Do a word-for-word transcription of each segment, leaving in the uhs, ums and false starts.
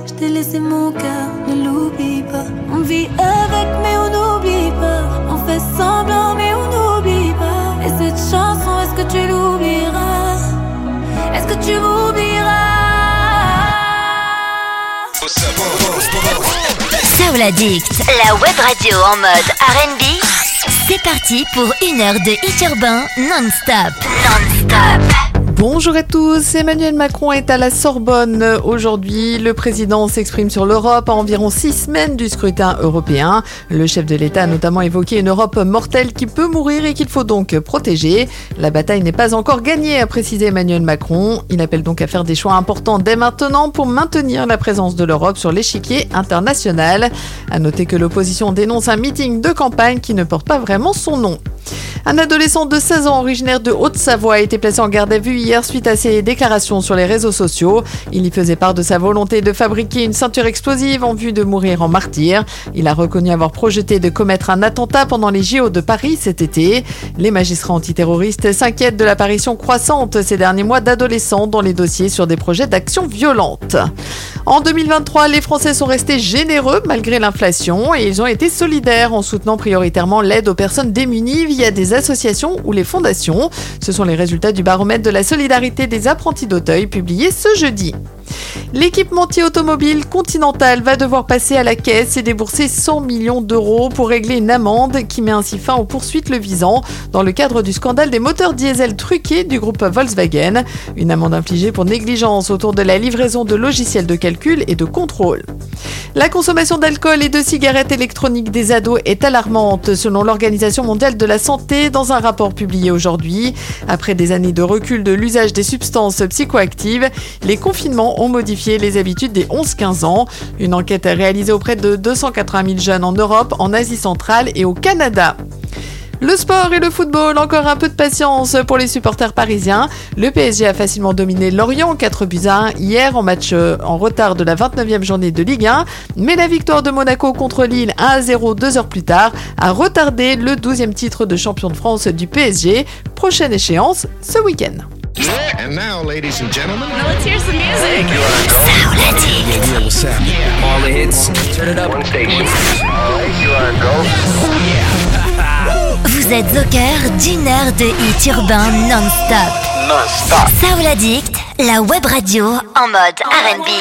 Je t'ai laissé mon cœur, ne l'oublie pas. On vit avec mais on n'oublie pas. On fait semblant mais on n'oublie pas. Et cette chanson, est-ce que tu l'oublieras? Est-ce que tu m'oublieras? Soul Addict, la web radio en mode R and B. C'est parti pour une heure de hit urbain non-stop. Non-stop. Bonjour à tous, Emmanuel Macron est à la Sorbonne aujourd'hui. Le président s'exprime sur l'Europe à environ six semaines du scrutin européen. Le chef de l'État a notamment évoqué une Europe mortelle qui peut mourir et qu'il faut donc protéger. La bataille n'est pas encore gagnée, a précisé Emmanuel Macron. Il appelle donc à faire des choix importants dès maintenant pour maintenir la présence de l'Europe sur l'échiquier international. À noter que l'opposition dénonce un meeting de campagne qui ne porte pas vraiment son nom. Un adolescent de seize ans originaire de Haute-Savoie a été placé en garde à vue hier suite à ses déclarations sur les réseaux sociaux. Il y faisait part de sa volonté de fabriquer une ceinture explosive en vue de mourir en martyr. Il a reconnu avoir projeté de commettre un attentat pendant les J O de Paris cet été. Les magistrats antiterroristes s'inquiètent de l'apparition croissante ces derniers mois d'adolescents dans les dossiers sur des projets d'action violente. En deux mille vingt-trois, les Français sont restés généreux malgré l'inflation et ils ont été solidaires en soutenant prioritairement l'aide aux personnes démunies via des associations ou les fondations. Ce sont les résultats du baromètre de la solidarité des apprentis d'Auteuil publié ce jeudi. L'équipementier automobile Continental va devoir passer à la caisse et débourser cent millions d'euros pour régler une amende qui met ainsi fin aux poursuites le visant dans le cadre du scandale des moteurs diesel truqués du groupe Volkswagen. Une amende infligée pour négligence autour de la livraison de logiciels de calcul et de contrôle. La consommation d'alcool et de cigarettes électroniques des ados est alarmante selon l'Organisation mondiale de la santé dans un rapport publié aujourd'hui. Après des années de recul de l'usage des substances psychoactives, les confinements ont modifié les habitudes des onze quinze ans. Une enquête réalisée auprès de deux cent quatre-vingt mille jeunes en Europe, en Asie centrale et au Canada. Le sport et le football, encore un peu de patience pour les supporters parisiens. Le P S G a facilement dominé Lorient quatre buts à un hier en match en retard de la vingt-neuvième journée de Ligue un. Mais la victoire de Monaco contre Lille un à zéro deux heures plus tard a retardé le douzième titre de champion de France du P S G. Prochaine échéance ce week-end. And now, ladies and gentlemen, now let's hear some music. Soul Addict. yeah, yeah, what's happening? All the hits, turn it up. One station. All right, you are go. Vous êtes au cœur d'une heure de hit urbain non-stop. Non-stop. Soul Addict, la web radio en mode R and B.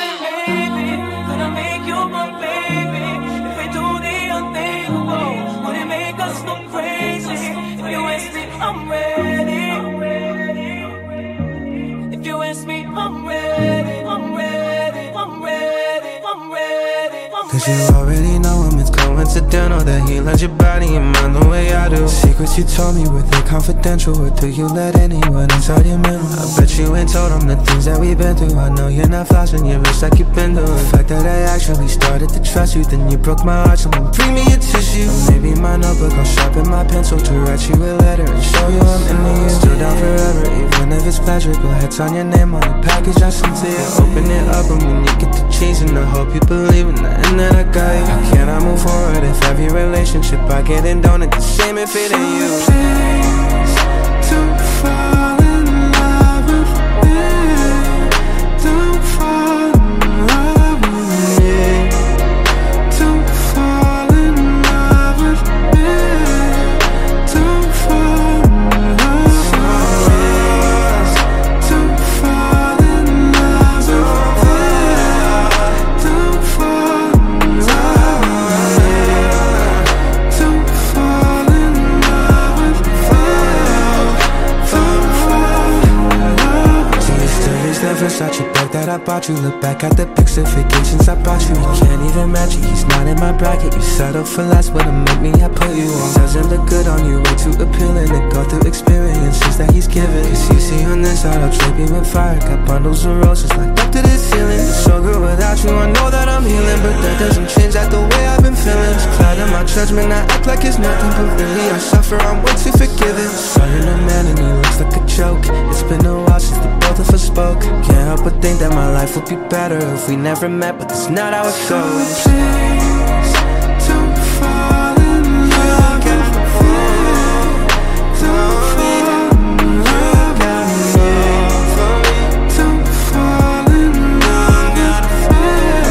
Cause you already know him, it's coincidental that he lends your body and mind the way I do. Secrets you told me, were they confidential? Or do you let anyone inside your mental? I bet you ain't told them the things that we've been through. I know you're not flashing your wrist like you've been doing. The fact that I actually started to trust you, then you broke my heart, so then bring me a tissue. Or maybe my notebook, I'll sharpen my pencil to write you a letter and show you I'm into you. Still down forever, even if it's magical. Heads on your name on the package I sent to you. Open it up and when you get the cheese, and I hope you believe in the end that I got you. How can I move forward if every relationship I get in don't end the same if it ain't you? Please, don't fall in love with me. Don't fall in love with me. Don't fall in love with me. Don't fall in love with me. Don't fall in love with me. Don't fall in love with me. Don't fall in love with me. Don't fall in love. Do you still use that Versace bag that I bought you? Look back at the pics of vacations I brought you. You can't even match it, he's not in my bracket. You settled for less, but to make me I put you on. Doesn't look good on you, way too appealing to go through experiences that he's given. Cause you see on this side, I'll trip you with fire. Got bundles of roses locked up to the ceiling. It's so good without you, I know that I'm healing, but that doesn't change that the way I've been feeling. It's cloud in my judgment, I act like it's nothing, but really I suffer, I'm way too forgiving. Saw you in a man and he looks like a joke. It's been a while since the both of us spoke. Can't help but think that my life would be better if we never met, but that's not how it goes. Please, don't fall in love with me. Don't fall in love with me. Don't fall in love with me.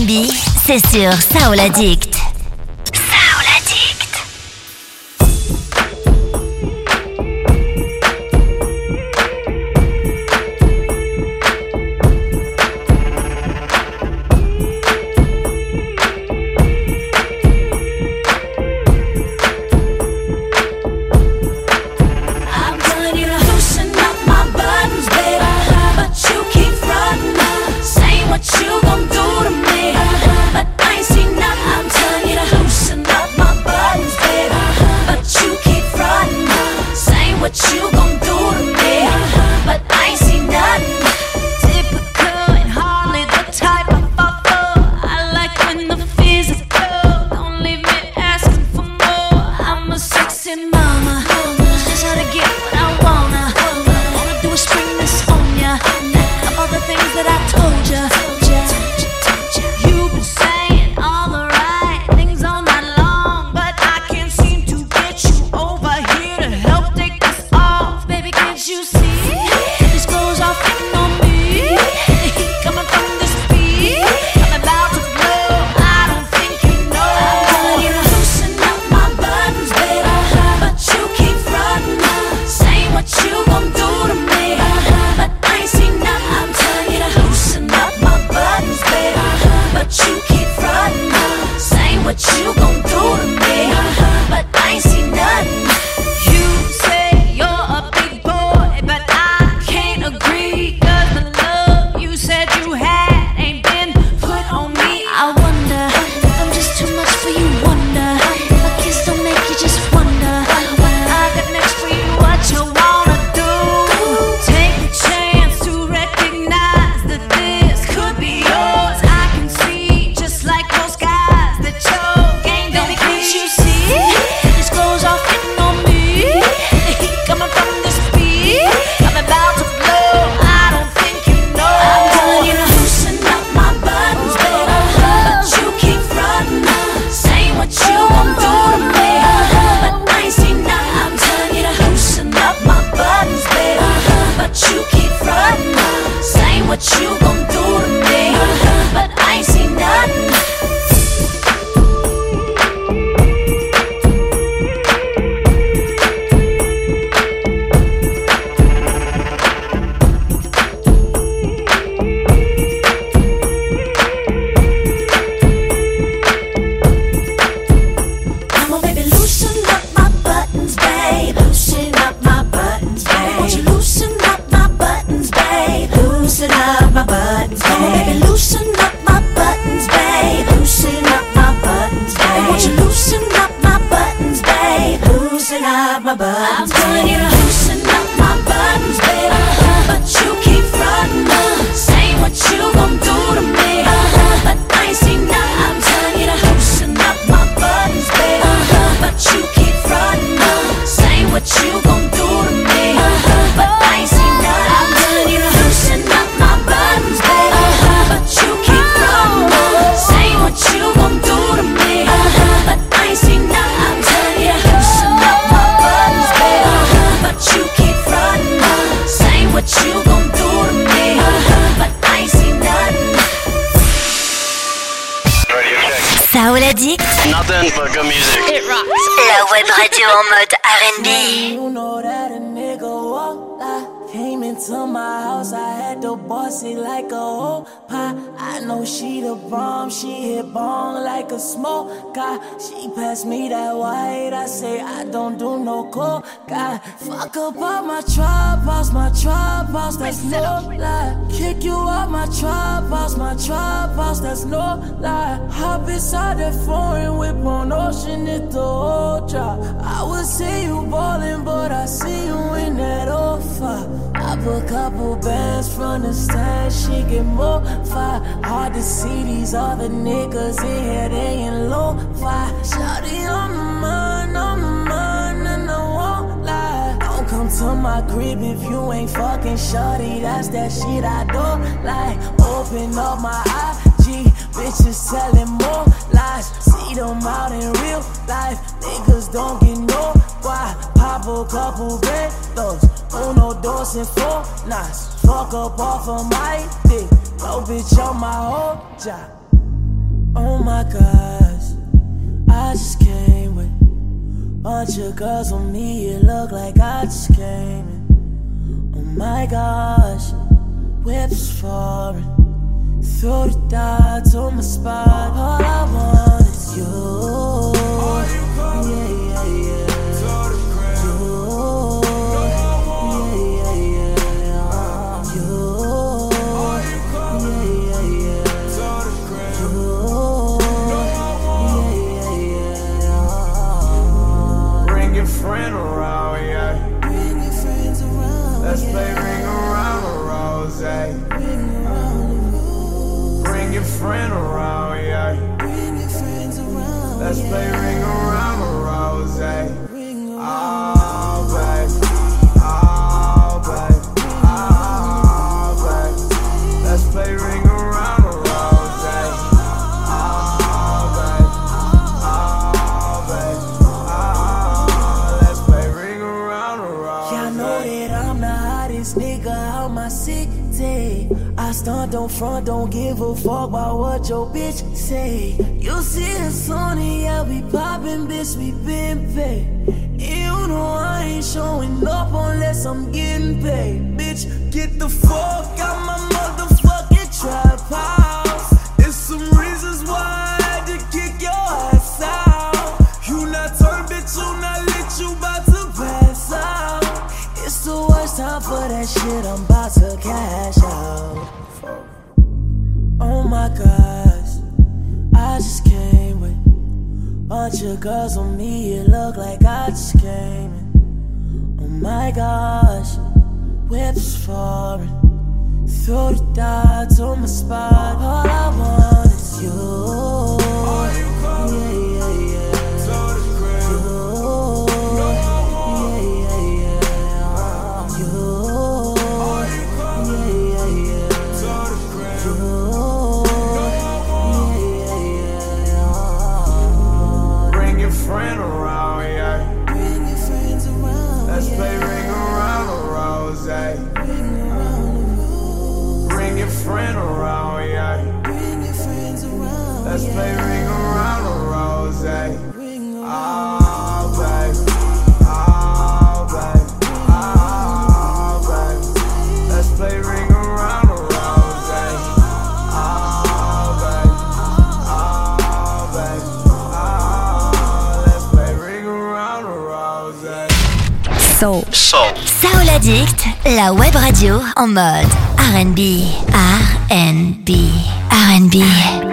B, c'est sur Soul Addict. Soul Addict. Nothing but good music. It rocks. La web radio en mode R and B. You know that a nigga walk like came into my house, I had to boss it like a whole pie. I know she the bomb, she hit bong like a smoke guy. She passed me that white, I say I don't do no coke guy. Fuck up all my trap house, my trap house, that's no lie. Kick you out my trap house, my trap house, that's no lie. Hop inside that foreign whip on ocean, it's the whole drop. I would say you ballin', but I see you in that old five. I put a couple bands from the stand, she get more fire. Hard to see these other niggas in here, they in low fire. Shawty on the mind, on the mind, and I won't lie. Don't come to my crib if you ain't fucking shawty, that's that shit I don't like. Open up my I G, bitches telling more lies. See them out in real life, niggas don't get no why. Pop a couple red those, uno, dos, and four nights. Fuck up off of my dick, no bitch on my whole job. Oh my gosh, I just came with bunch of girls on me, it look like I just came in. Oh my gosh, whips foreign, throw the dots on my spot. All I want is you. Yeah, yeah, yeah. Friend around, yeah. Bring your friends around. Let's yeah. play ring around the rosé. Ring around the rose. Bring your friend around, yeah. Bring your friends around. Let's yeah. play ring around the rosé. Ring around. Oh, babe. Oh, babe. Oh, babe. Let's play ring around the rosé. Oh, babe. Oh, babe. Nigga out my city, I stunt, don't front, don't give a fuck about what your bitch say. You see us on it, yeah, we poppin', bitch, we been paid. And you know I ain't showing up unless I'm getting paid. Bitch, get the fuck out my motherfucking trap house. There's some reasons why I had to kick your ass out. You not turned, bitch, you not lit, you bout to pass out. It's the worst time for that shit, I'm about to cash out. Oh my gosh, I just came with bunch of girls on me, it look like I just came in. Oh my gosh, whips foreign, throw the dots on my spot. All I want is you. Yeah, yeah, yeah. Friend around, yeah. Bring your friends around. Let's yeah. play ring around the rosé. Ring around the rose. Bring your friend around, yeah. Bring your friends around. Let's yeah. play ring around the rosé. Ring around. Oh, babe. Oh, babe. Oh, babe. Let's play ring around the rosé. Oh, babe. Oh, babe. Soul. Soul. Soul Addict, la web radio en mode R and B. R and B. R and B.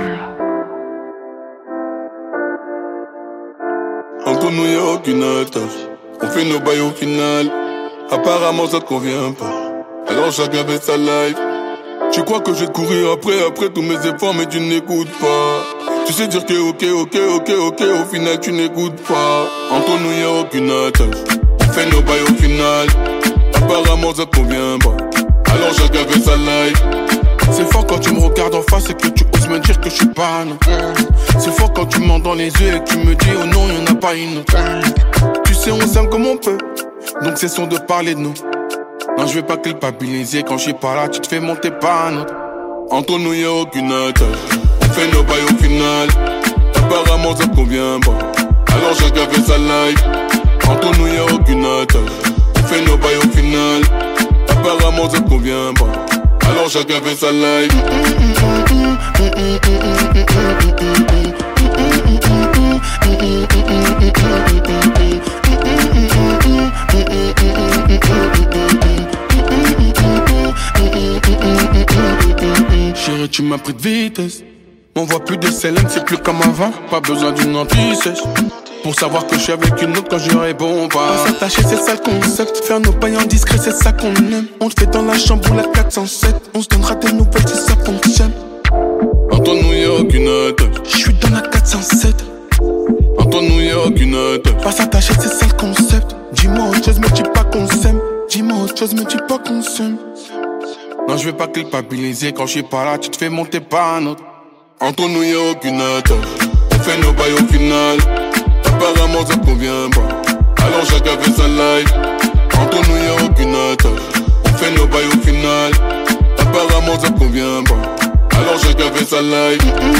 Entre nous y'a aucune attache. On fait nos bails au final. Apparemment ça te convient pas. Alors chacun fait sa life. Tu crois que je vais te courir après, après tous mes efforts, mais tu n'écoutes pas. Tu sais dire que ok, ok, ok, ok, au final tu n'écoutes pas. Entre nous y'a aucune attache. On fait nos bails au final. Apparemment ça te convient pas. Alors chacun fait sa life. C'est fort quand tu me regardes en face et que tu oses me dire que je suis pas non. C'est fort quand tu mens dans les yeux et que tu me dis oh non y'en a pas une autre. Tu sais on s'aime comme on peut, donc cessons de parler de nous. Non je vais pas culpabiliser quand je suis pas là, tu te fais monter pas un autre. Entre nous y'a aucune attache. On fait nos bails au final. Apparemment ça te convient pas. Alors chacun fait sa life. Entre nous y'a aucune attache. On fait nos bails au final. Apparemment ça te convient pas. Alors chacun fait sa life. Chérie, tu m'as pris de vitesse. On voit plus de Célène, c'est plus comme avant. Pas besoin d'une anti-sèche pour savoir que je suis avec une autre quand je réponds pas. On s'attacher, c'est ça le concept. Faire nos pailles en discret, c'est ça qu'on aime. On le fait dans la chambre ou la quatre cent sept. On se donnera des nouvelles si ça fonctionne. Entre nous y'a aucune attache. Je suis dans la quatre cent sept. Entre nous y'a aucune attache. Pas s'attacher, c'est ça le concept. Dis-moi autre chose, mais dis pas qu'on s'aime. Dis-moi autre chose, mais dis pas qu'on s'aime. Non, je vais pas culpabiliser quand je suis pas là, tu te fais monter pas un autre. Entre nous y'a aucune attache. On fait nos bails au final. Apparemment ça te convient pas. Alors chacun fait sa life. Entre nous y'a aucune attache. On fait nos bails au final. Apparemment ça te convient pas. alors chacun fait sa life.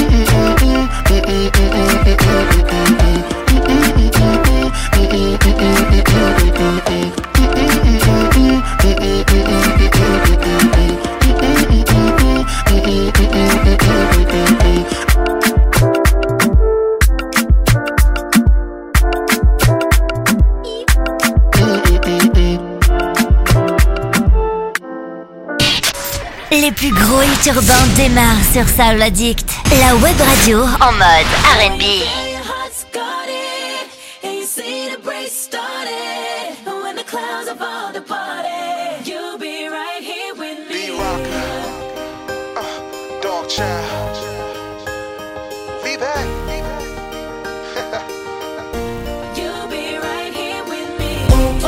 Les plus gros hits urbains démarrent sur Soul Addict, la web radio en mode R and B. Dog child, we back. You'll be right here with me.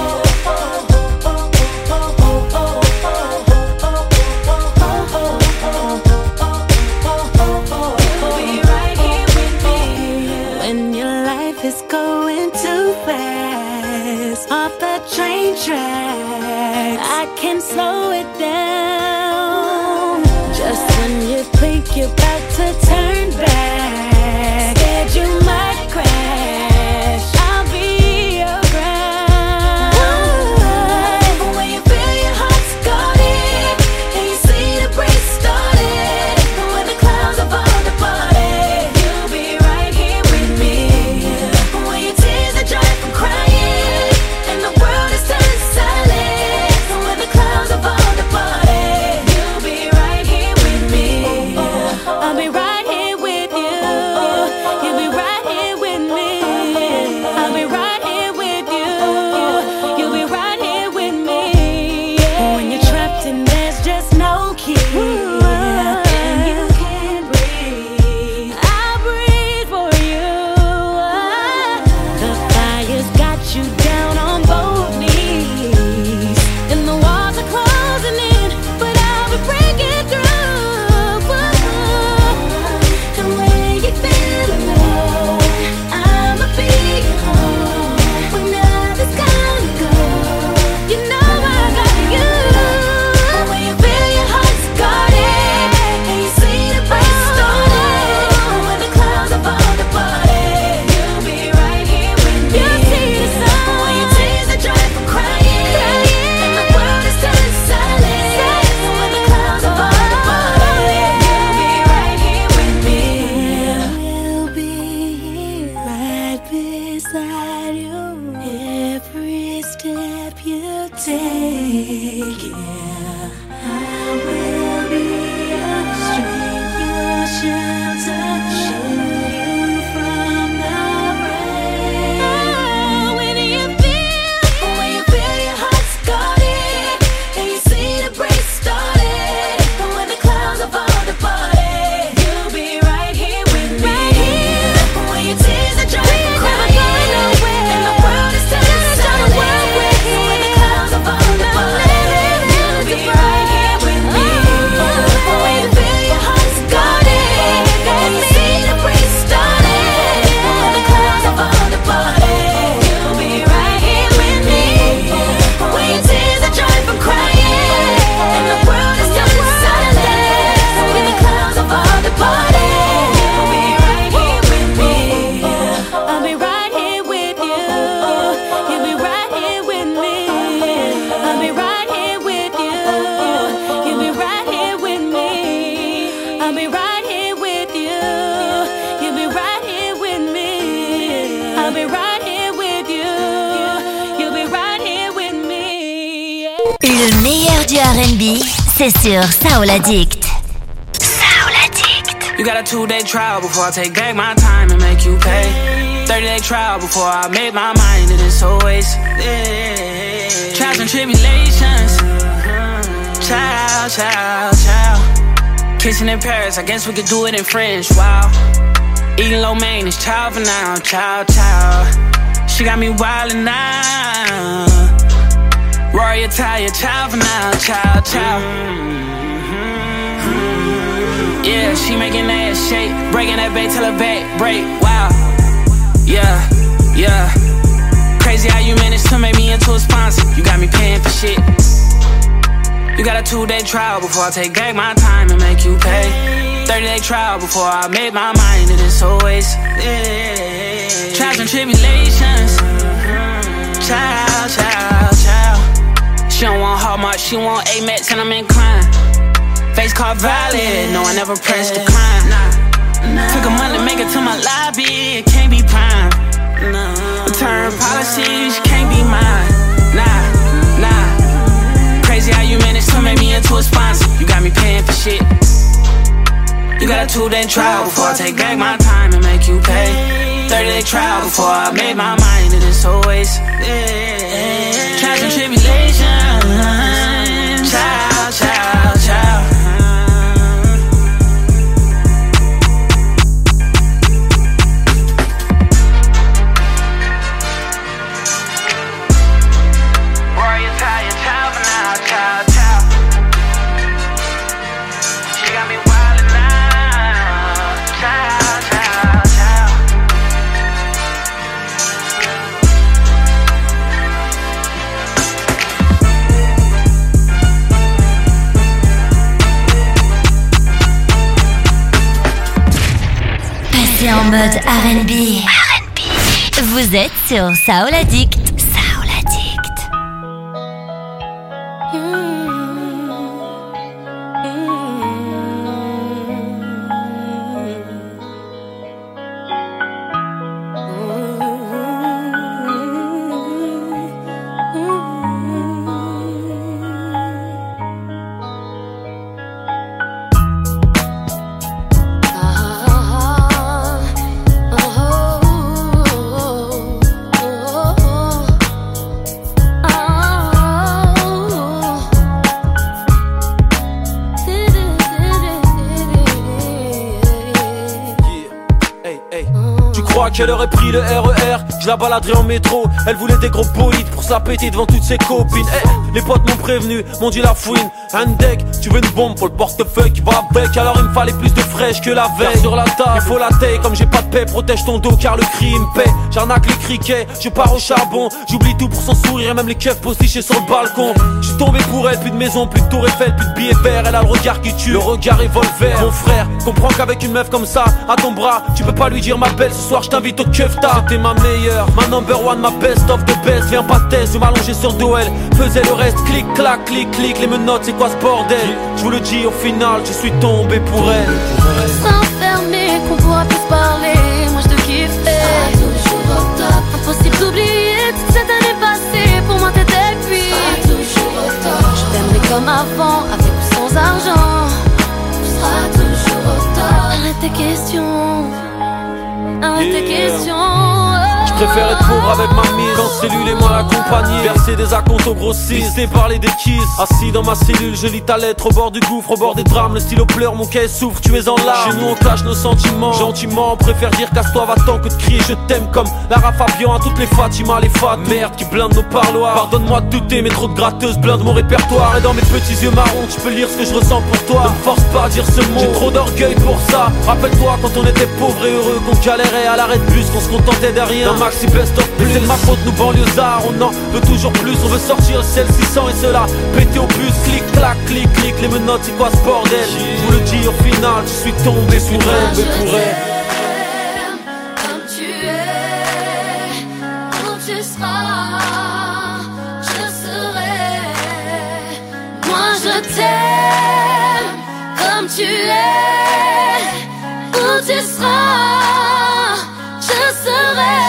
When your life is going too fast off the train tracks, I can slow it down. Just when you think you're about to turn back, scared you might crash, I'll be around. When you feel your heart started and you see the breeze started, when the clouds are falling departed, you'll be right here with me. When your tears are dry from crying and the world is turning silent, when the clouds are falling departed, you'll be right here with me. I'll be right here with you. You'll be right here with me. I'll be right here with you. You'll be right here with me. When you're trapped and there's just no key and you can't breathe, I'll breathe for you. The fire's got you down on both knees and the walls are closing in, but I'll be breaking through. And when you feel alone, I'ma be your home. When others gonna go, you know I got you. When you feel your heart guarded and you see the breeze started, when the clouds are falling departed, you'll be right here with me. You'll see the sun when your tears are dry from crying and the world is turning silent, when the clouds are falling departed, you'll be right here with me. We'll be here right beside you every step you take. Yeah, I will be your strength, your shelter, shield you from the rain. When you feel, when you feel your heart guarded and you see the breeze started, when the clouds are falling departed, you'll be right here with me. When your tears are dry from crying and the world is turning silent, when the clouds are falling departed, you'll be right here with me. When you feel your heart guarded and you see the breeze started, when the clouds are falling departed, you'll be right here with me. When your tears are dry from crying and the world is turning silent, when the clouds are falling departed, you'll be right here with me. I'll be right here with you. You'll be right here with me. I'll be right here with you. You'll be right here with me. I'll be right here with you. You'll be right here with me. I'll be right here with you. You'll be right here with me. Le meilleur du R and B, c'est sur Soul Addict. Soul Addict. You got a two-day trial before I take back my time and make you pay. thirty-day trial before I make my mind that it's a waste. Trials and tribulations. Child, child, child. Kissing in Paris, I guess we could do it in French. Wow. Eating lo mein, it's child for now. Child, child. She got me wildin' now. Rory Italia, child for now. Child, child. Yeah, she making that shake, breaking that back till her back break. Wow, yeah, yeah. Crazy how you managed to make me into a sponsor. You got me paying for shit. You got a two-day trial before I take back my time and make you pay. thirty-day trial before I make my mind that it's a waste. Yeah. Trials and tribulations. Child, child, child. She don't want Hallmark, she want Amex and I'm inclined. Face card valid, no I never pressed decline. Took a month to make it to my lobby, it can't be prime. Return policies, can't be mine. Nah, nah. Crazy how you managed to make me into a sponsor. You got me paying for shit. You got a two-day trial before I take back my time and make you pay. thirty-day trial before I made my mind that it's a waste. Yeah. Trials and tribulations. Child, child, child. En mode R and B. R and B. Vous êtes sur Soul Addict. Soul Addict. Qu'elle aurait pris le R E R, je la baladerai en métro. Elle voulait des gros bolides pour se la péter devant toutes ses copines. Hey, les potes m'ont prévenu, m'ont dit la fouine. Un deck, tu veux une bombe pour le portefeuille qui va avec. Alors il me fallait plus de fraîche que la veille. Sur la table, il faut la taille, comme j'ai pas de paix, protège ton dos car le cri il me paie. J'arnaque les criquets, je pars au charbon. J'oublie tout pour son sourire et même les keufs postichés sur le balcon. J'suis tombé pour elle, plus de maison, plus de tour Eiffel, plus de billets verts. Elle a le regard qui tue, le regard revolver. Mon frère, comprends qu'avec une meuf comme ça, à ton bras, tu peux pas lui dire ma belle, ce soir je t'invite au Kefta. C'était ma meilleure, ma number one, ma best of the best. Viens pas test, je m'allonger sur dos, elle faisait le reste. Clic, clac, clic, clic, les menottes, c'est quoi ce bordel? Je vous le dis, au final, je suis tombé pour elle. S'enfermer, qu'on pourra plus se parler. Moi je te kifferais, toujours au top. Impossible d'oublier toute cette année passée. Pour moi t'étais puis toujours au top. Je t'aimerais comme avant, avec ou sans argent. Tu seras toujours au top. Arrête tes questions, arrête tes questions. Je préfère être pauvre avec ma mise, qu'en cellule et moi l'accompagner. Verser des acomptes au grossiste, pisté parler des kisses. Assis dans ma cellule, je lis ta lettre au bord du gouffre, au bord des drames. Le stylo pleure, mon cahier souffre, tu es en larmes. Chez nous on cache nos sentiments, gentiment. On préfère dire casse-toi, va-t'en que de crier je t'aime. Comme Lara Fabian à toutes les Fatima, les fat. Merde qui blinde nos parloirs. Pardonne-moi de douter, mais trop de gratteuses blindent mon répertoire. Et dans mes petits yeux marrons, tu peux lire ce que je ressens pour toi. Ne me force pas à dire ce mot, j'ai trop d'orgueil pour ça. Rappelle-toi quand on était pauvres et heureux, qu'on galérait à l'arrêt de bus, qu'on se contentait de rien. Maxi best of plus, c'est de ma faute, nous banlieusards. On en veut toujours plus, on veut sortir le ciel six cents et cela péter au bus. Clic, clac, clic, clic, les menottes, c'est quoi ce bordel? Je vous le dis au final, je suis tombé sur elle, mais pour elle. Comme tu es, où tu seras, je serai. Moi je t'aime, comme tu es, où tu seras, je serai.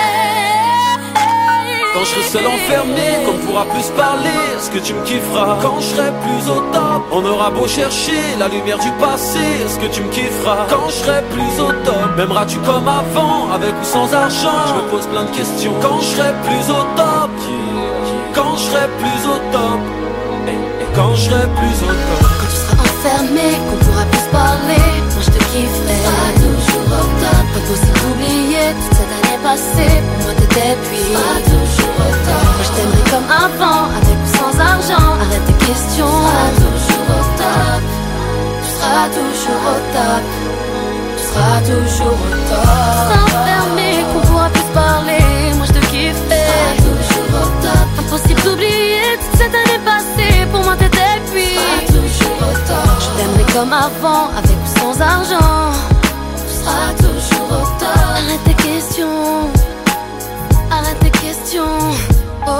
Quand je serai seul enfermé, qu'on ne pourra plus se parler, est-ce que tu me kifferas? Quand je serai plus au top, on aura beau chercher la lumière du passé, est-ce que tu me kifferas? Quand je serai plus au top, m'aimeras-tu comme avant, avec ou sans argent? Je me pose plein de questions. Quand je serai plus au top, quand je serai plus au top, et quand je serai plus au top. Quand tu seras enfermé, qu'on pourra plus se parler, moi je te kifferai. Tu seras toujours au top. Impossible d'oublier toute cette année passée. Pour moi t'étais puis tu seras toujours au top. Moi je t'aimerais comme avant, avec ou sans argent. Arrête tes questions. Tu seras toujours au top. Tu seras toujours au top. Tu seras toujours au top. S'enfermer, qu'on pourra plus se parler. Moi je te kifferai. Tu seras toujours au top. Impossible d'oublier toute cette année passée, pour moi t'étais pire. Tu seras toujours autant. Je t'aimerai comme avant, avec ou sans argent. Tu seras toujours autant. Arrête tes questions, arrête tes questions. Oh, oh,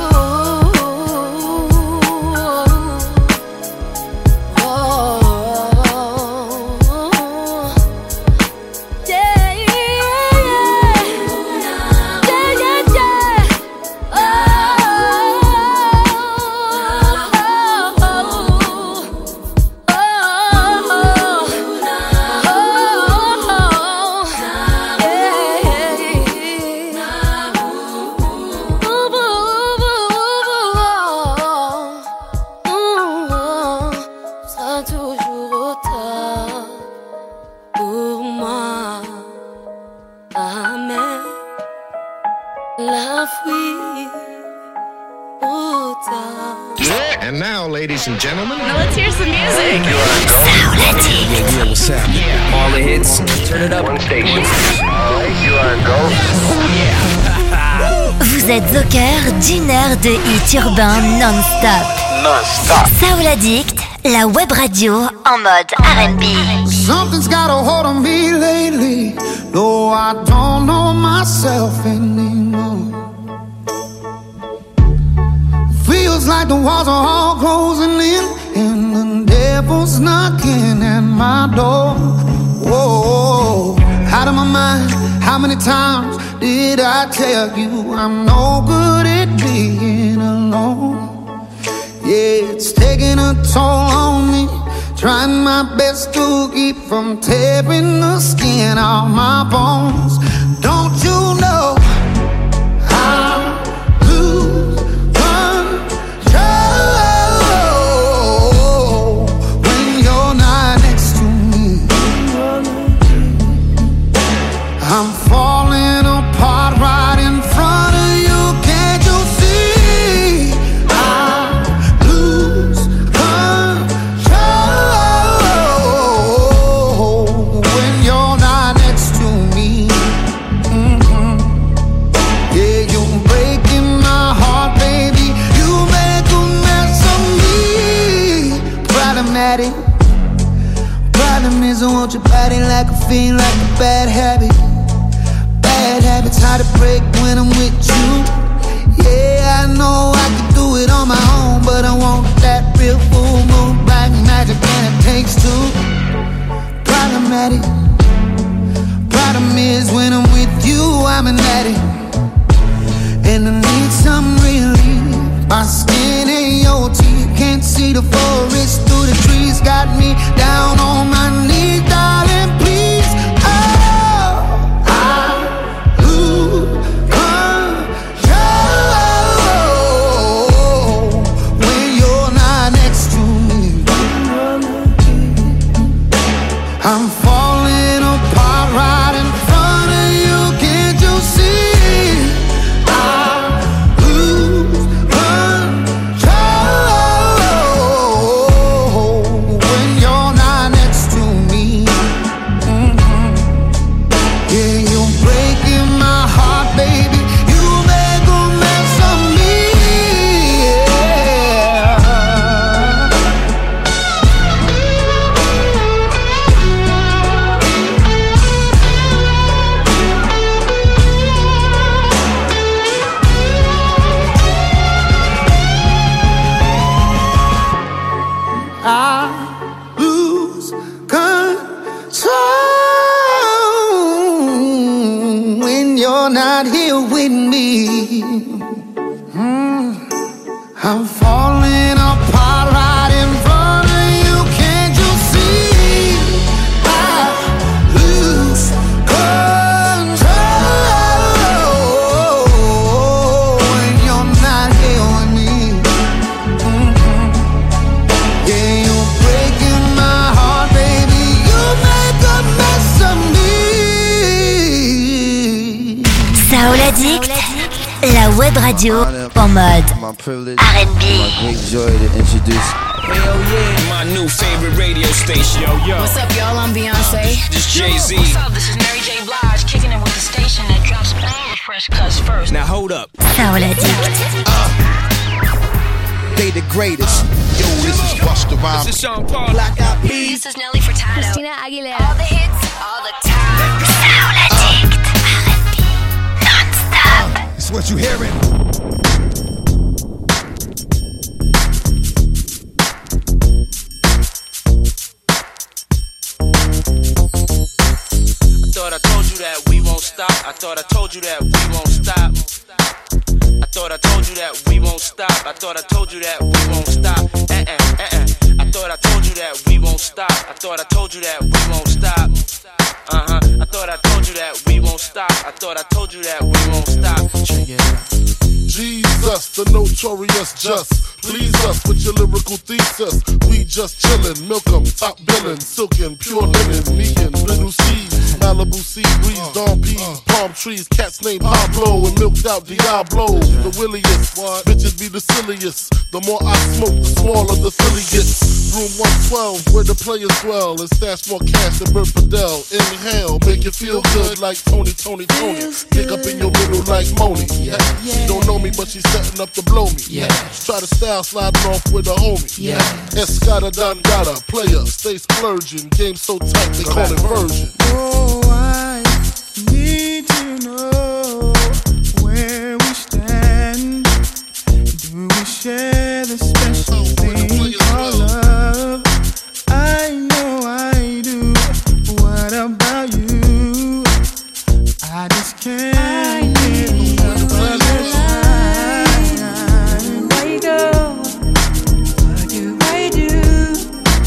oh, oh, oh, oh. Yeah, yeah, yeah. Yeah, yeah, yeah. Oh, oh, oh, oh, sera toujours autant pour moi. Amen. La fuite autant. Yeah, and now, ladies and gentlemen. Now let's hear some music. Yeah, what's happening? All the hits, turn it up. One station. You are go. Vous êtes au cœur d'une heure de hits urbains non-stop. Non-stop. Soul Addict, la web radio en mode R and B. Something's got a hold on me lately. No, I don't know myself anymore. Feels like the walls are all closing in, and the devil's knocking at my door. Whoa, out of my mind. How many times did I tell you I'm no good at being alone? Yeah, it's taking a toll on me. Trying my best to keep from tearing the skin off my bones. Don't you know I lose control when you're not next to me? I'm falling apart right in front of you. Can't you see? I lose control when you're not next to me. Mm-hmm. Yeah, you're breaking my heart, baby. You make a mess of me. Problematic. Problem is I want your body like a fiend, like a bad habit. Bad habits hard to break when I'm with you. Yeah, I know I can do it on my own, but I want that real full moon black magic, and it takes two. Problematic. Problem is when I'm with you, I'm an addict, and I need some relief. My skin ain't your teeth, can't see the forest through the trees. Got me down on my knees, darling, please. Oh, I lose control when you're not next to me. I'm falling apart right in front of you. Can't you see? I lose control when you're not next to me. Mm-hmm. Yeah, you're breaking my heart, baby. You make a mess of me. Yeah. I lose control when you're not here with me. Mm. I'm falling apart right in front of you. Can't you see? I lose control when you're not here with me. Mhm. Yeah, you're breaking my heart, baby. You make a mess of me. Soul Addict, la web radio en mode My privilege, R and B. my great joy to introduce. Hell yeah, my new favorite radio station. Yo, yo. What's up, y'all? I'm Beyonce. This Jay-Z. What's up? This is Mary J. Blige, kicking it with the station that drops all the fresh cuts first. Now hold up. Soul Addict. they the greatest. Yo, this is Busta Rhymes. This is Sean Paul. Black Eyed Peas. This is Nelly Furtado. Christina Aguilera. All the hits, all the time. Soul Addict. R and B. Non-stop. It's what you hearing. I thought I told you that we won't stop. I thought I told you that we won't stop. I thought I told you that we won't stop. I thought I told you that we won't stop. Uh uh uh uh. I thought I told you that we won't stop. I thought I told you that we won't stop. Uh huh. I thought I told you that we won't stop. I thought I told you that we won't stop. Check it out. Jesus, the notorious just. Please us with your lyrical thesis. We just chillin', milk 'em, top billin', silkin', pure linen, me and little C, Malibu sea breeze, dawn peas, palm trees, cats named Pablo and milked out Diablo. The williest, bitches be the silliest. The more I smoke, the smaller the silly gets. Room one twelve, where the players dwell, and stash more cash than Bert Fidel. Inhale, make you feel good like Tony, Tony, Tony. Dig up in your middle like Moni. Yeah. She don't know me, but she's setting up to blow me. Yeah. Try to style sliding off with a homie. Yeah. Escada Dangada, player, stay splurging. Game so tight, they call it version. Oh, I need to know where we stand. Do we share the special thing called love? I know I do. What about you? I just can't get enough of your time. Where you go? What do I do?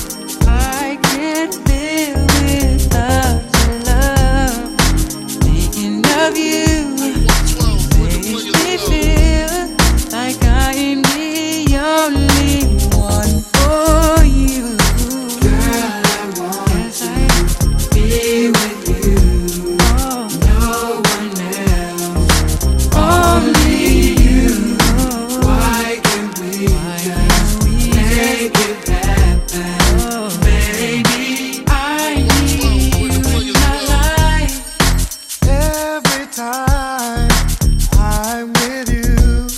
I can't live without your love. Thinking of you makes me feel like I am the only one for you. Girl, I want to be with you. Oh, no one else, only you. Why can't we just make it happen? Baby, I need you in my life. Every time I'm with you,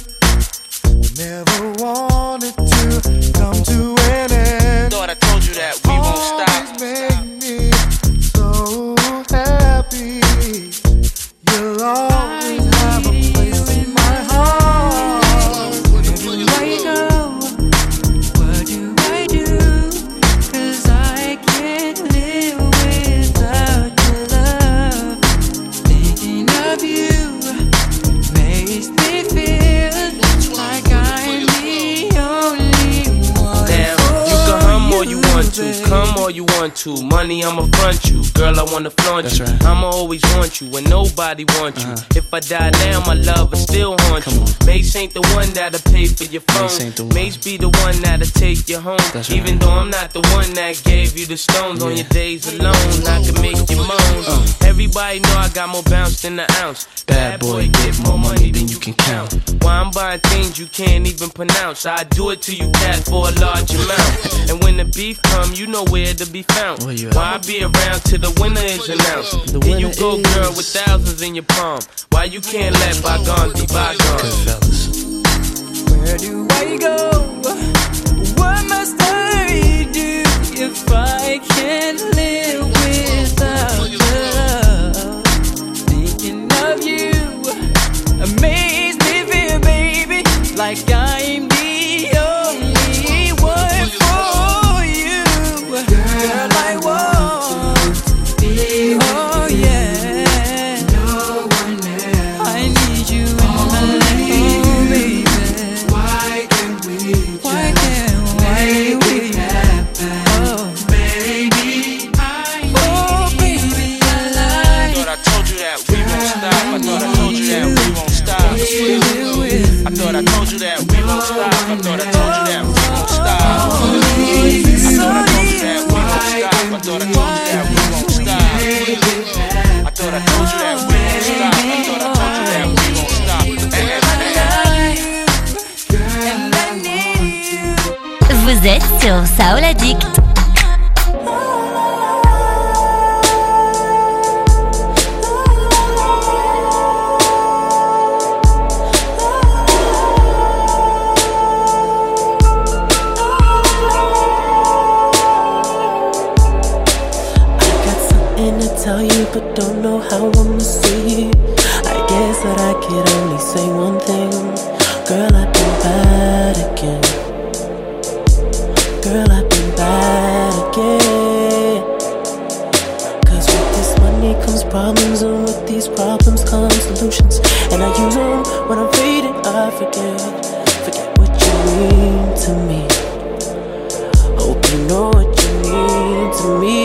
never wanted to come to an end. Thought I told you that we won't stop. Always make me so happy. You'll always have a place in my heart. Where you go? What do I do? 'Cause I can't live without your love. Thinking of you makes me feel like I'm the only one. Damn, you can hum all you want to, come all you want to. Money, I'ma front you. Girl, I wanna flaunt That's you. right. I'ma always want you when nobody wants you. If I die now, my love will still haunt you. Mace ain't the one that'll pay for your Mace ain't the phone. one. Mace be the one that'll take you home. That's right. Even though I'm not the one that gave you the stones on Yeah. your days alone, I can make you moan. Uh. Everybody know I got more bounce than the ounce. Bad boy, get more money than you can count. Why I'm buying things you can't even pronounce. I do it to you, cat, for a large amount. And when the beef come, you know where to be found. Where you at? Why I be around till the winner is announced? The Here you winner go, is- girl, with thousands in your palm. Why you can't let bygones be bygones? Good fellas. Where do I go? What must I do if I can't live without love? Thinking of you makes me feel, baby, like I'm the only one for you. Girl, I want to be with oh, yeah. No one else. I need you in my life, oh, baby. Why can't we Why can't make it happen? Oh, baby, I oh, baby, I like. Thought I told you that we won't stop. I thought I told you that we won't stop. I thought I told you that we won't stop. I thought I told you that we won't stop. I thought I told you that we won't stop. I thought I told you that we won't stop. I thought I told you that we won't stop. I thought I told you that we won't stop. Vous êtes sur Soul Addict. tell you, but don't know how I'ma say it. I guess that I could only say one thing. Girl, I've been bad again. Girl, I've been bad again. Cause with this money comes problems, and with these problems come solutions. And I use them when I'm fading, I forget. Forget what you mean to me. Hope you know what you mean to me.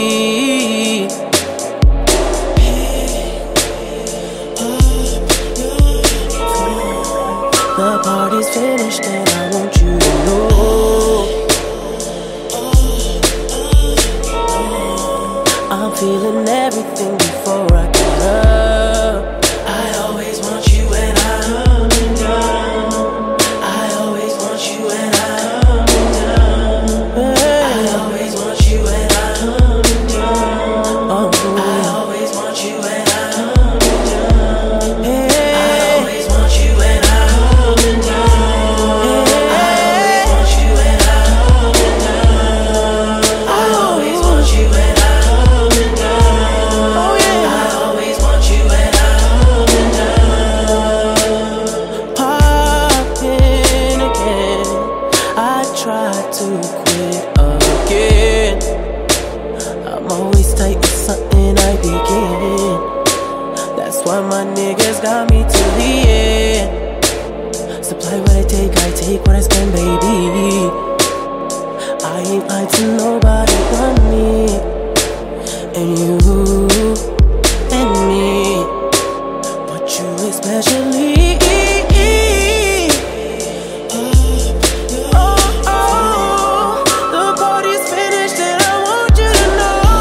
The party's finished and I want you to know I'm feeling everything before I get up. I always want you when I'm down. I always want you when I'm down. I always want you when I'm down. Oh, I always want you when I'm down. I always want you when I'm down. I always want you when I'm down. I always want you when I'm down. Oh yeah. I always want you when I'm down. Popping again. I try to quit again. I'm always tight with something I begin. That's why my niggas got me to the end. Supply what I take, I take what I spend, baby. I ain't lying to nobody but me. And you, and me. But you especially. Oh, oh, the party's finished and I want you to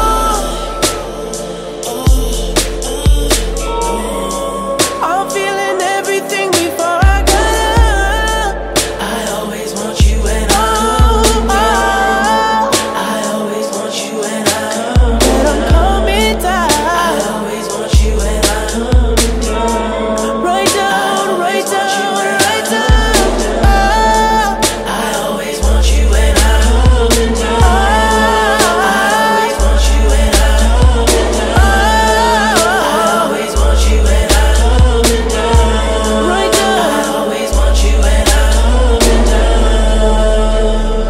know I'm feeling everything before I got up. I always want you when I'm down. I always want you when I'm when I'm coming down. I always want you when I'm down. Right down, right down, right down. Oh, I always want you when I'm down. I always want you when I'm down. I always want you when I'm down. Right down. I always want you when I'm down.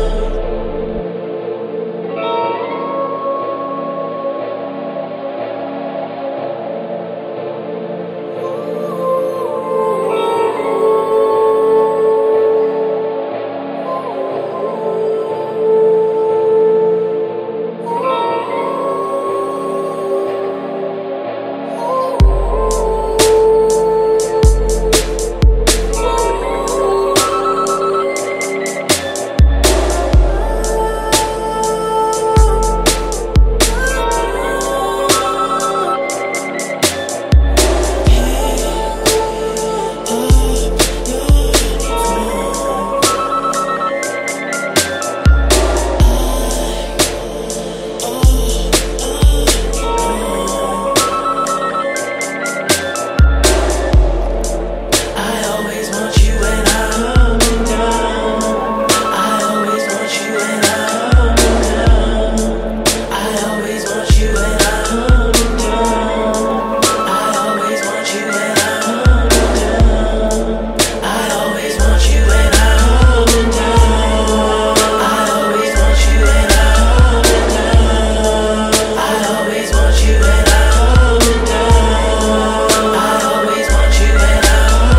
I always want you when I'm down. I always want you when I'm down. I always want you when I'm down. I always want you when I'm down. I always want you when I'm down. I always want you when I'm down. I always want you when I'm down. I always want you when I'm down.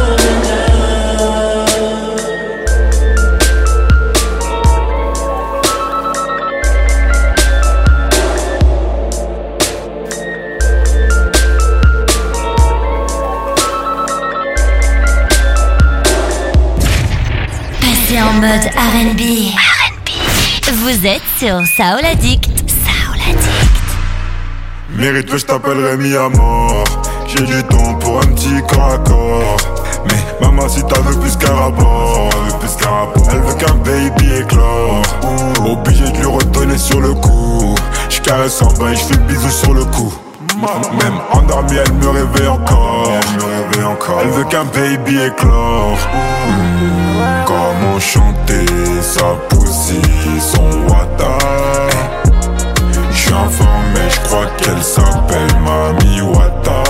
Passez en mode R and B. Vous êtes sur Soul Addict. Soul Addict. Mérite que je t'appellerai mi à mort. J'ai du temps pour un petit corps à corps. Mais maman si t'as veux plus qu'un rapport, elle veut plus qu'un rapport. Elle veut qu'un baby éclore. Obligé de lui redonner sur le coup. J'caresse en bas et j'fais le bisou sur le cou. Même endormie elle me réveille encore. Elle me réveille encore. Elle veut qu'un baby éclore. Mmh. Comment chanter sa poussie, son water. J'suis informé, j'crois crois qu'elle s'appelle Mami Wata.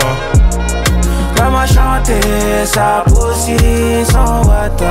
Comment chanter sa position Wata.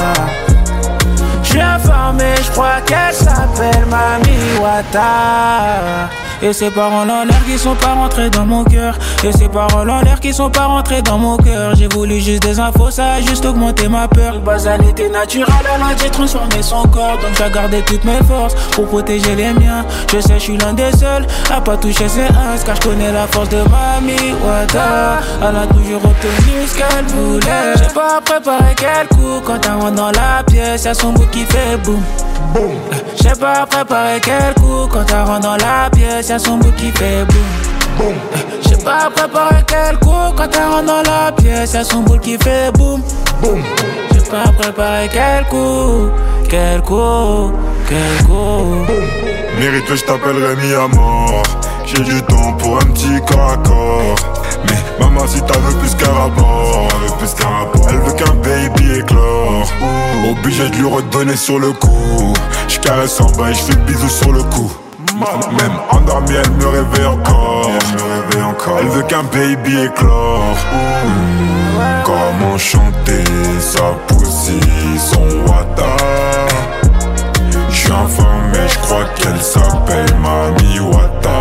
J'suis informé, j'crois qu'elle s'appelle Mami Wata. Et ces paroles en l'air qui sont pas rentrées dans mon cœur. Et ces paroles en l'air qui sont pas rentrées dans mon cœur. J'ai voulu juste des infos, ça a juste augmenté ma peur. Le bazar était naturel, alors j'ai transformé son corps. Donc j'ai gardé toutes mes forces pour protéger les miens. Je sais, je suis l'un des seuls à pas toucher ses uns, car je connais la force de Mami Wata. Elle a toujours obtenu ce qu'elle voulait. J'ai pas préparé quel coup quand elle rentre dans la pièce. Y'a son bout qui fait boum. J'ai pas préparé quel coup quand elle rentre dans la pièce. Y'a son bout qui fait boum. J'ai pas préparé quel coup quand elle rentre dans la pièce. Y'a son bout qui fait boum. J'ai pas préparé quel coup, quel coup, quel coup. Mérite, je t'appellerai mis à mort. J'ai du temps pour un petit corps à corps. Mais maman, si t'as veux plus qu'un rapport, elle veut plus qu'un rapport. Elle veut qu'un baby éclore. Obligé de lui redonner sur le coup. J'caresse en bas et j'fais bisous sur le cou. Même endormie, elle me réveille encore. Elle me réveille encore. Elle veut qu'un baby éclore. Mmh. Comment chanter sa poussie, son Wata. J'suis informé, j'crois qu'elle s'appelle Mami Wata.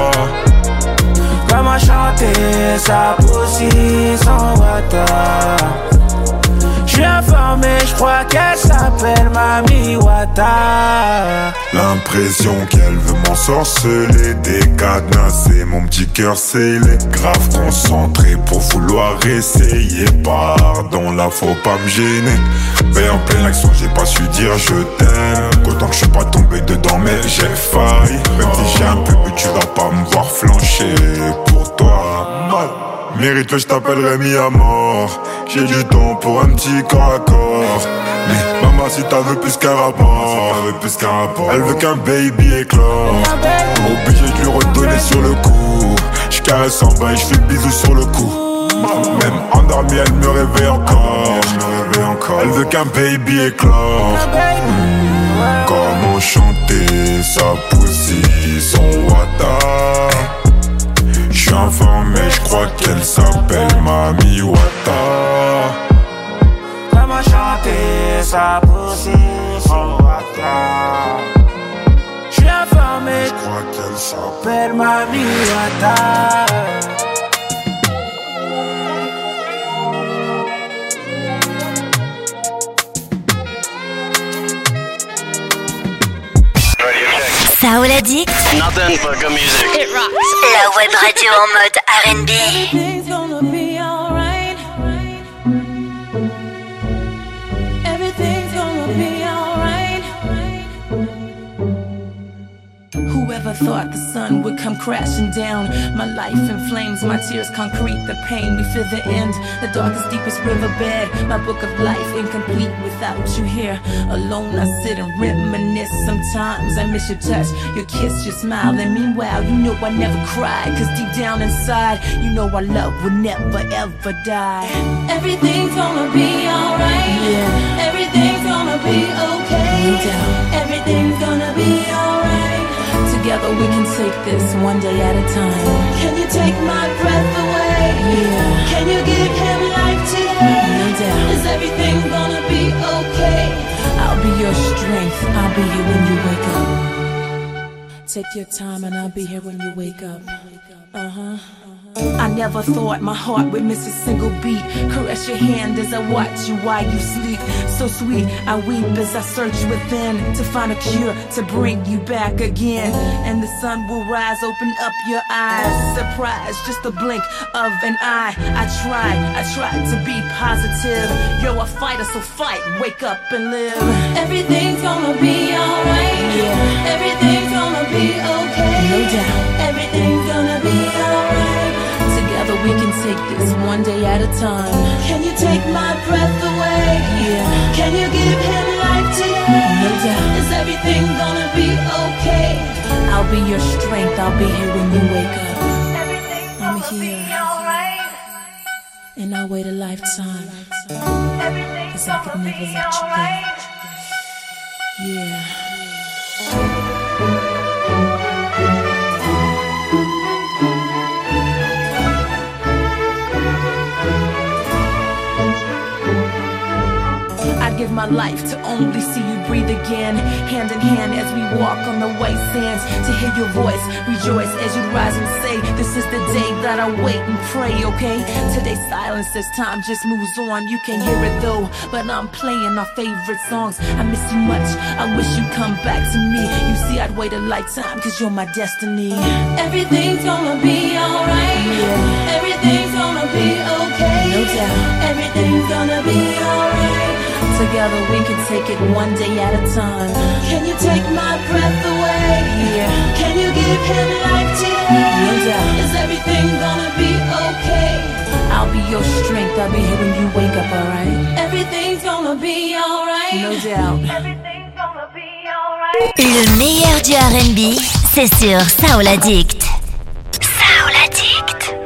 Comment chanter sa poussie, son Wata. J'suis informé, j'crois qu'elle s'appelle Mami Wata. L'impression qu'elle veut m'ensorceler, décadenasser mon petit cœur scellé. Grave concentré pour vouloir essayer. Pardon, là faut pas me gêner. Mais en pleine action, j'ai pas su dire je t'aime. Autant que je suis pas tombé dedans, mais j'ai failli. Même si j'ai un peu bu, tu vas pas me voir flancher pour toi. Mérite, je t'appellerai mis à mort. J'ai du temps pour un petit corps à corps. Mais maman, si t'as veux plus qu'un rapport, elle veut plus qu'un rapport. Elle veut qu'un baby éclore. Obligé de lui redonner sur le coup. J'caresse en bas et j'fais bisous sur le cou. Même endormie, elle me réveille encore. Elle me réveille encore. Elle veut qu'un baby éclore. Mmh. Comment chanter sa poussie, son Wata. J'suis informé, j'crois qu'elle s'appelle Mami Wata. Comment chanter sa position Wata. J'suis informé, j'crois qu'elle s'appelle Mami Wata. Saoul Addict. Nothing but good music. It rocks. La web radio en mode R and B. Everything's gonna be alright. Everything's gonna be alright. Whoever thought the sun would come crashing down? My life in flames, my tears concrete, the pain, we feel the end. The darkest, deepest riverbed, my book of life incomplete without you here. Alone I sit and reminisce. Sometimes I miss your touch, your kiss, your smile. And meanwhile, you know I never cry, cause deep down inside, you know our love will never ever die. Everything's gonna be alright. Yeah. Everything's gonna be okay. No doubt. Everything's gonna be alright. Together we can take this one day at a time. Can you take my breath away? Yeah. Can you give him life today? No doubt. Is everything gonna be okay? I'll be your strength. I'll be here when you wake up. Take your time and I'll be here when you wake up. Uh-huh. I never thought my heart would miss a single beat. Caress your hand as I watch you while you sleep. So sweet, I weep as I search within to find a cure to bring you back again. And the sun will rise, open up your eyes. Surprise, just a blink of an eye. I tried, I tried to be positive. You're a fighter, so fight, wake up and live. Everything's gonna be alright. Yeah. Everything's gonna be okay. No doubt. Everything's gonna be alright. Together we can take this one day at a time. Can you take my breath away? Yeah. Can you give him life today? No doubt. Is everything gonna be okay? I'll be your strength. I'll be here when you wake up. I'm here. And I'll wait a lifetime. Cause I could never let you go. Yeah. life to only see you breathe again. Hand in hand as we walk on the white sands, to hear your voice, rejoice as you rise and say, this is the day that I wait and pray, okay? Today's silence as time just moves on. You can't hear it though, but I'm playing our favorite songs. I miss you much, I wish you'd come back to me. You see, I'd wait a lifetime, cause you're my destiny. Everything's gonna be alright. Yeah. Everything's gonna be okay. No doubt. Everything's gonna be alright. Together we can take it one day at a time. Can you take my breath away? Yeah. Can you give him life today? No doubt. Is everything gonna be okay? I'll be your strength, I'll be here when you wake up, alright? Everything's gonna be alright. No doubt. Everything's gonna be alright. Le meilleur du R and B, c'est sur Soul Addict. Soul Addict.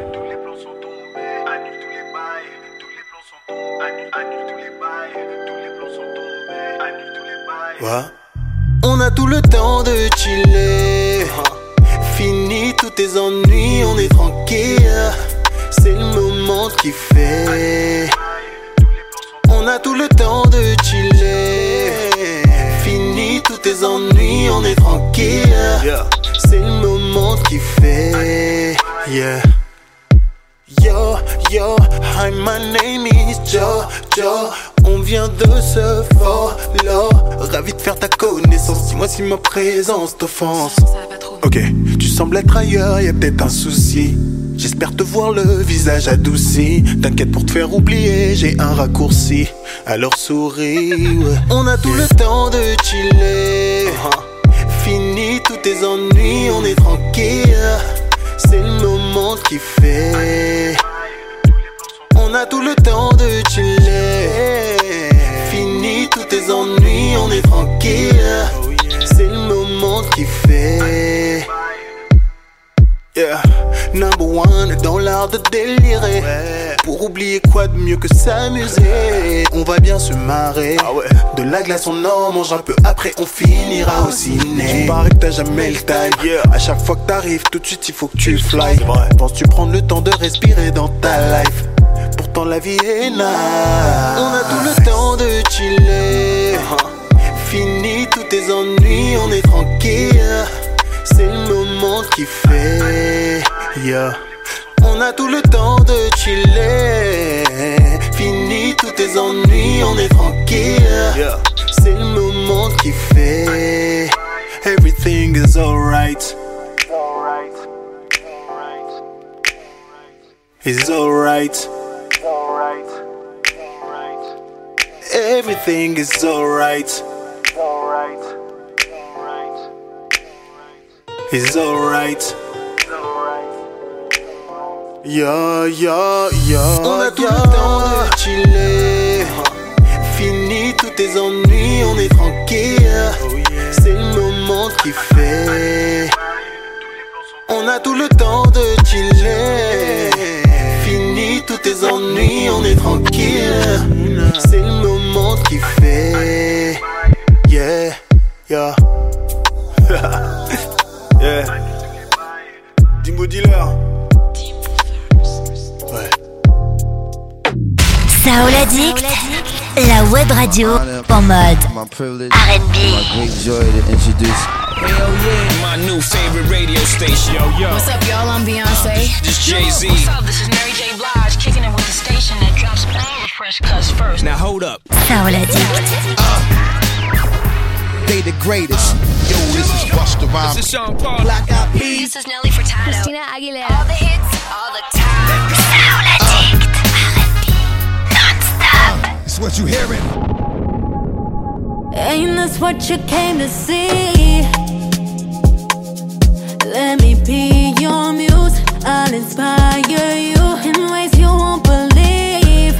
Ouais. On a tout le temps de chiller. Fini tous tes ennuis, on est tranquille. C'est le moment qui fait. On a tout le temps de chiller. Fini tous tes ennuis, on est tranquille. C'est le moment qui fait. Yeah. Yo, yo, hi, my name is Joe, Joe. On vient de se follow. Ravi de faire ta connaissance. Dis-moi si ma présence t'offense. Ok, tu sembles être ailleurs, y'a peut-être un souci. J'espère te voir le visage adouci. T'inquiète, pour te faire oublier, j'ai un raccourci. Alors souris, ouais. On a tout le temps de chiller. Fini tous tes ennuis, on est tranquille. C'est le moment qui fait. On a tout le temps de chiller. Fini tous tes ennuis, on est tranquille. C'est le moment qui fait. Yeah. Number one dans l'art de délirer. Pour oublier quoi de mieux que s'amuser. On va bien se marrer. De la glace on en mange un peu, après on finira au ciné. Tu parais que t'as jamais le time. À chaque fois que t'arrives, tout de suite il faut que tu fly. Penses-tu prendre le temps de respirer dans ta life? Pourtant la vie est nice. On a tout le temps de chiller. Fini tous tes ennuis, on est tranquille. C'est le moment qui fait. Yeah. On a tout le temps de chiller. Fini tous tes ennuis, on est tranquille. Yeah. C'est le moment qui fait. Everything is alright. It's alright. Everything is alright. It's alright. Yeah, yeah, yeah. On a tout yeah. le temps de chiller. Fini tous tes ennuis, on est tranquille. Oh yeah. C'est le moment qui fait. On a tout le temps de chiller. Fini tous tes ennuis, on est tranquille. C'est le moment qui fait. Yeah, yeah. Yeah. Dimbo Dealer. Ouais. Soul Addict, la web radio en mode R and B. Great joy to introduce. Hell yeah, my new favorite radio station. Yo, yo. What's up, y'all? I'm Beyonce. This Jay-Z. What's up? This is Mary J. Blige, kicking it with the station that drops all the fresh cuts first. Now hold up. Soul Addict. Uh, they the greatest. Yo, this is Busta Rhymes. This is Sean Paul. Black Eyed Peas. This is Nelly Furtado. Christina Aguilera. All the hits, all the time. Soul Addict. R and B, non-stop. It's what you hearing. Ain't this what you came to see? Let me be your muse. I'll inspire you in ways you won't believe.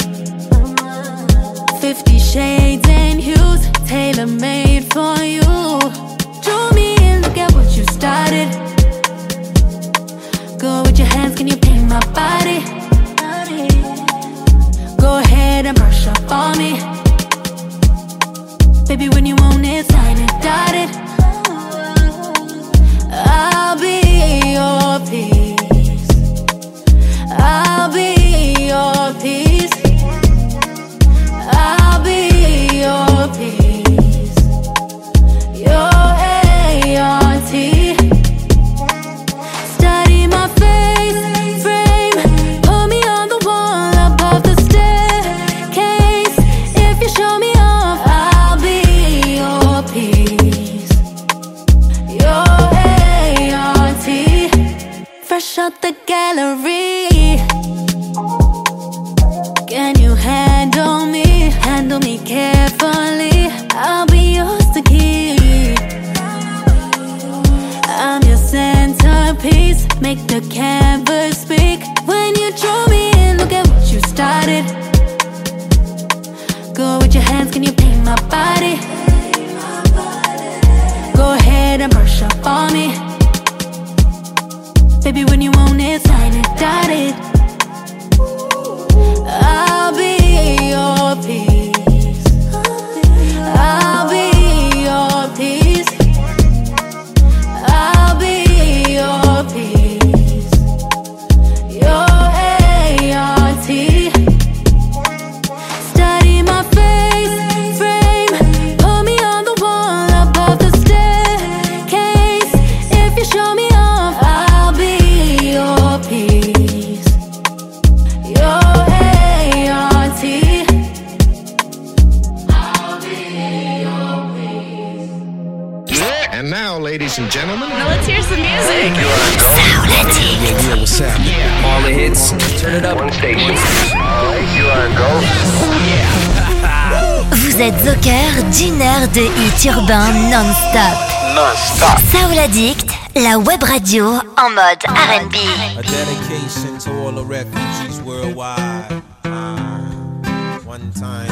Fifty shades and hues, tailor-made for you. Draw me in, look at what you started. Go with your hands, can you paint my body? Go ahead and brush up on me. Baby, when you want it, sign it, dotted. I'll be your peace. I'll be your peace. I'll be your And now, ladies and gentlemen, now let's hear some music. You wanna go? Yeah, yeah, what's happening? All the hits, turn it up. One station. Alright, you wanna go? Vous êtes au cœur d'une heure de hits urbains non-stop. Non-stop. Soul Addict, la web radio en mode R and B. A dedication to all the refugees worldwide. Uh, one time.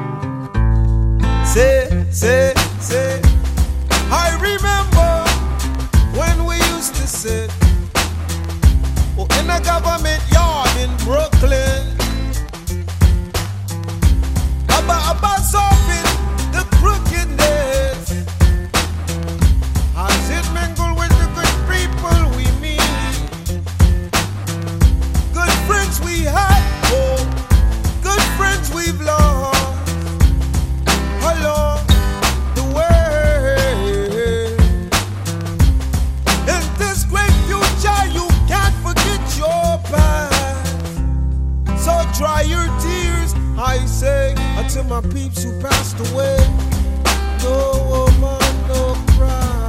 Say, say, say. I remember when we used to sit oh, in a government yard in Brooklyn. About, about solving the crookedness as it mingled with the good people we meet. Good friends we had, oh, good friends we've lost along the way. In this great future, you can't forget your past. So dry your tears, I say, until my peeps who passed away. No woman, no cry.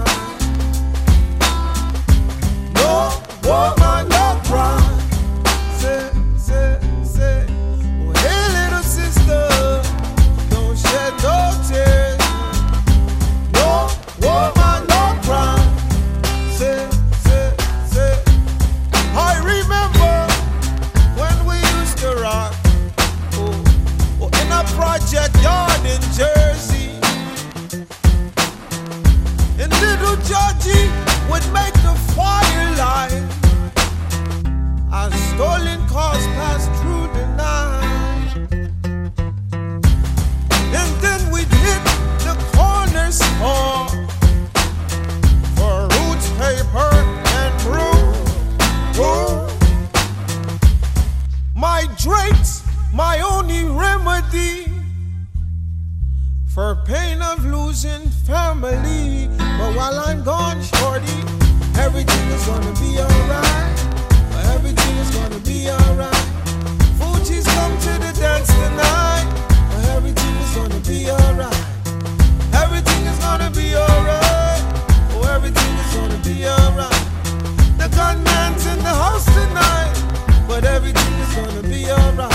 No woman, no cry. Say, say, say, oh, hey little sister, don't shed no tears. No woman, no cry. Say, say, say, I remember when we used to rock in a project yard in Jersey. And little Georgie would make the firelight as stolen cars passed through the night. And then we'd hit the corner store for roots, paper, and brew. Ooh. My drinks, my only remedy for pain of losing family. But while I'm gone, shorty, everything is gonna be alright. Everything is gonna be alright. Fuji's come to the dance tonight. Everything is gonna be alright. Everything is gonna be alright. Oh, everything is gonna be alright. The gunman's in the house tonight, but everything is gonna be alright.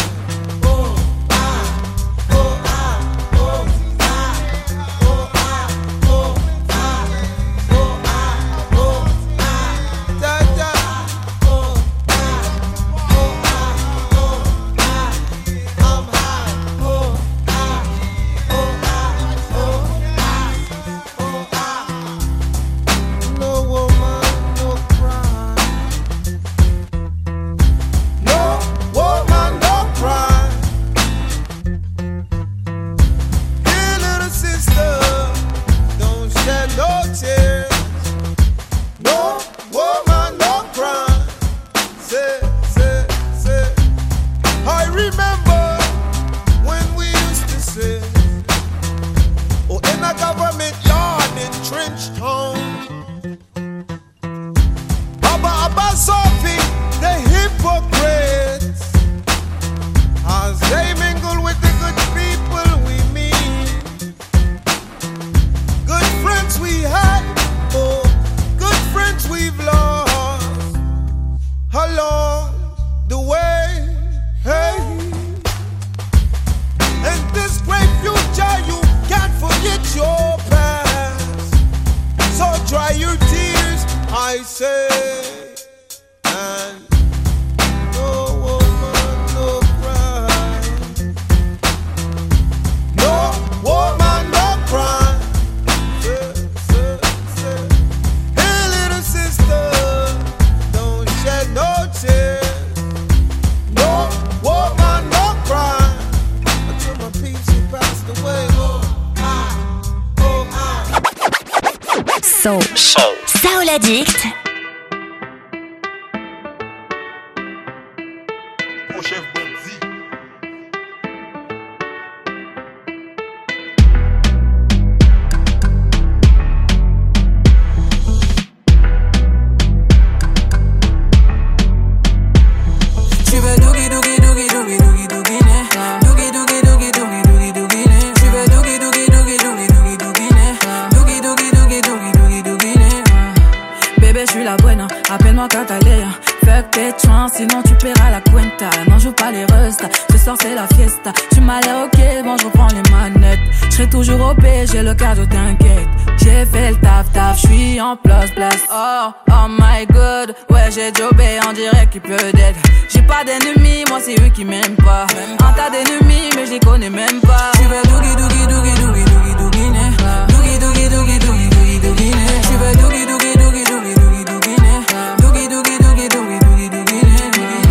Soul. Soul. Soul Addict. Doogie doogie doogie doogie doogie doogie doogie doogie doogie doogie doogie doogie doogie sinon tu paieras la cuenta. Non, joue pas les restes, ce soir c'est la fiesta. Tu m'as l'air ok, bon je reprends les manettes. J'serai toujours au P, j'ai le cardio, t'inquiète. J'ai fait le taf taf, j'suis en place place. Oh, oh my god, ouais j'ai jobé, on dirait qu'il peut d'être. J'ai pas d'ennemis, moi c'est eux qui m'aiment pas. Un tas d'ennemis, mais je les connais même pas. Tu veux doogie doogie doogie doogie doogie doogie né. Doogie doogie doogie doogie doogie doogie né. Tu veux doogie doogie doogie doogie doogie doogie né. Doogie doogie doogie doogie doogie doogie né.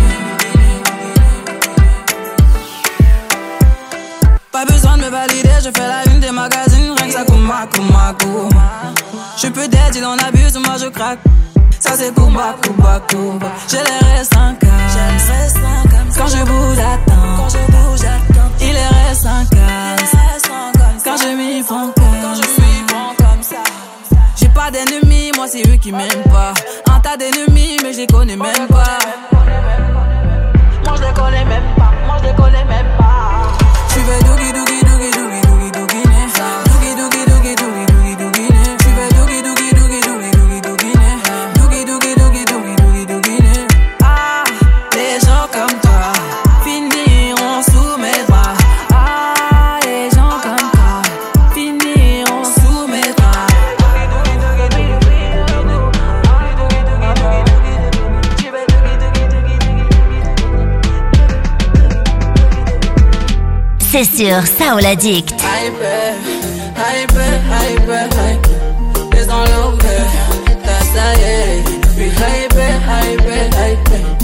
Pas besoin de me valider, je fais la une des magazines, rien que ça kouma kouma kouma. Je peux d'être, il en abuse, moi je craque. Ça c'est kouma kouma kouma. J'ai les restes en calme. Quand je bouge j'attends. Il est reste en calme. Quand je m'y font comme ça. J'ai pas d'ennemis, moi c'est eux qui m'aiment pas. Un tas d'ennemis, mais je les connais même pas. Moi je les connais même pas. Moi je les connais même pas. Tu veux doogie doogie doogie doogie doogie doogie né. Doogie doogie doogie doogie doogie doogie né. Tu veux doogie doogie doogie doogie doogie doogie né. Doogie doogie doogie doogie doogie doogie né. Ah, les gens comme toi finiront sous mes bras. Ah, les gens comme toi finiront sous mes bras. C'est sur Soul Addict. Hyper, hyper, hyper, hyper. It's all over. That's that, yeah. We hyper, hyper, hyper.